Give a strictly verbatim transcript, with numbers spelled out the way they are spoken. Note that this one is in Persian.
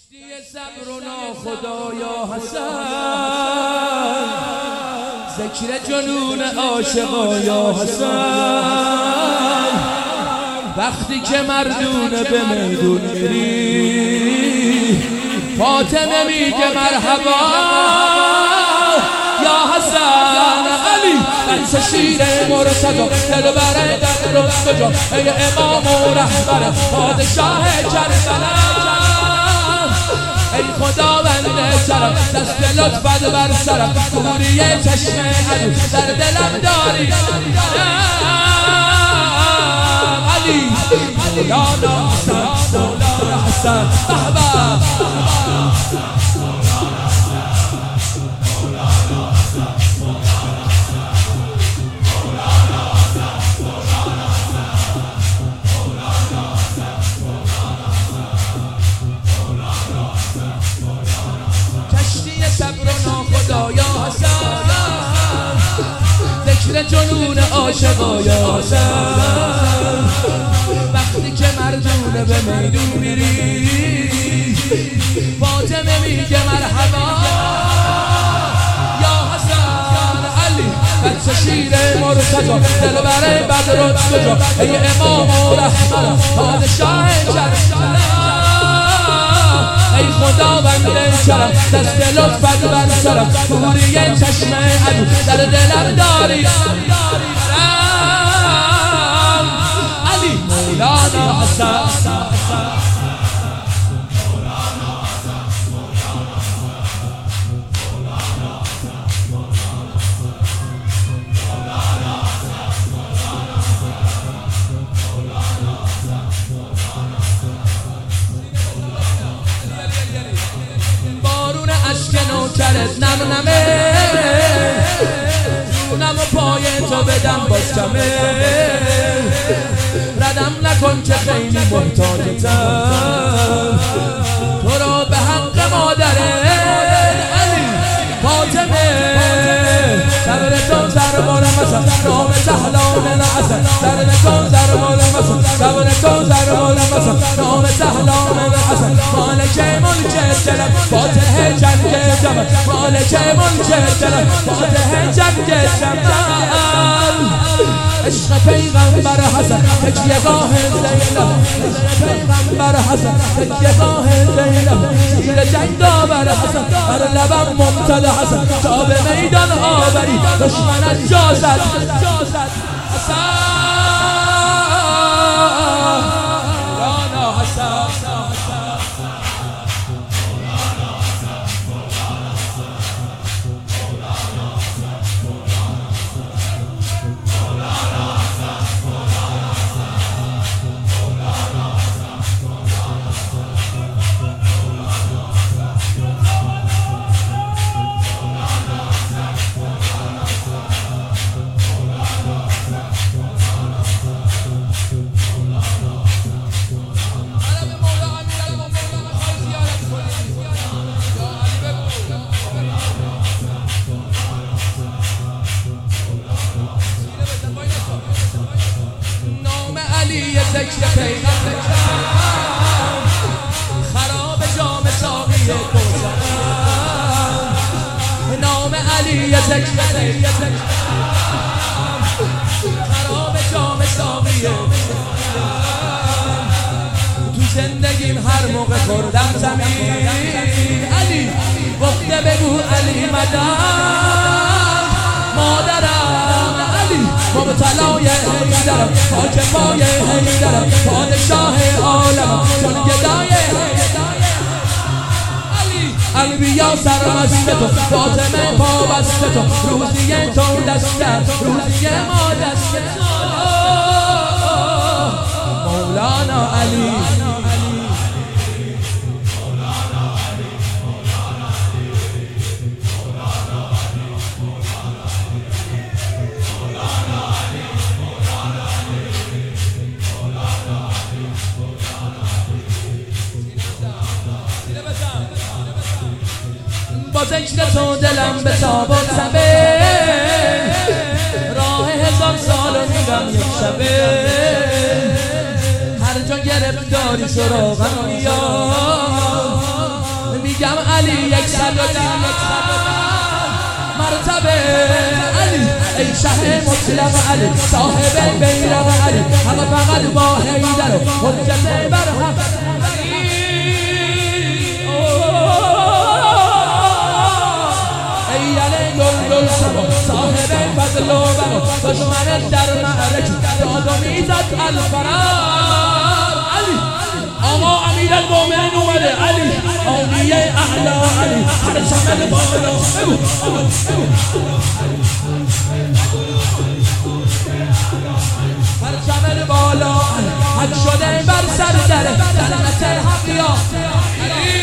کشتی صبر و ناخدایا حسن، ذکر جنون عاشقا یا حسن. وقتی که مردونه به میدون میری، فاطمه میگه مرحبا یا حسن. علی بچه شیر مرتضی دل بره در روز کجا، ای امام و رهبر پادشاه کربلا. ای خدا بنده سرم، دست لطفت بر سرم، کوری چشم عدو در دلم داری. علی مولانا حسن، مولانا حسن، بهبه ذکر جنون عاشقا یا حسن. وقتی که مردونه به میدون میری، فاطمه میگه مرحبا یا حسن. علی بچه شیر مرتضی دل بره بدر کجا، ای امام و رهبر پادشاه کربلا. ای خدا بنده سرم، دست لطفت بر سرم، کوری چشم عدو در دلم داری. علی مولانا حسن، نوکرت نم نمه، جونم و پای تو بدم باز کمه. ردم نکن که خیلی محتاجتم، تو را به حق مادره. علی فاطمه سر تو سر مالم اصلا، نام سهلان اصلا سر تو سر مالم اصلا، سر تو سر مالم اصلا، نام سهلان اصلا. مالک ملک دلم، فاتح جنگ جمال، مالک ملک دلم، فاتح جنگ جمال. عشق پیغمبر حسن، تکیهگاه زینب، عشق پیغمبر حسن، تکیهگاه زینب. شیر جنگ داور حسن، بر لبم ممتد حسن، تا به میدان آوری دشمنت جا زد حسن. مولانا حسن، ذکر پیغمبر خراب جام ساقی کوثر. نام علی ذکر پیغمبر خراب جام ساقی کوثر. تو زندگیم هر موقع خوردم زمین، علی گفته بگو علی مدد مادرم. علی مبتلای حیدرم، خاک پای حیدرم، پادشاه عالم، چون گدای علی. انبیا سرمست تو، فاطمه پابست تو، روزی تو دسته، روزی ما دسته. مولانا علی، با ذکر تو دلم به تاب و تبه، راه هزار سال و میرم یک شبه. هر جا گرفتاری سراغم بیا، میگم علی یک صد و ده مرتبه علی ای شه مطلق علی صاحب بیرق علی همه فقط با حیدر و حجت برهم ای علی گل گل شما صاحب فضل و بقا دشمن در معرکه داد و میزد الفرار علی آقا امیر المومنین اومده علی آقای اعلا علی پرچم بالا پرچم بالا حق شده بر سر در جنت حقیا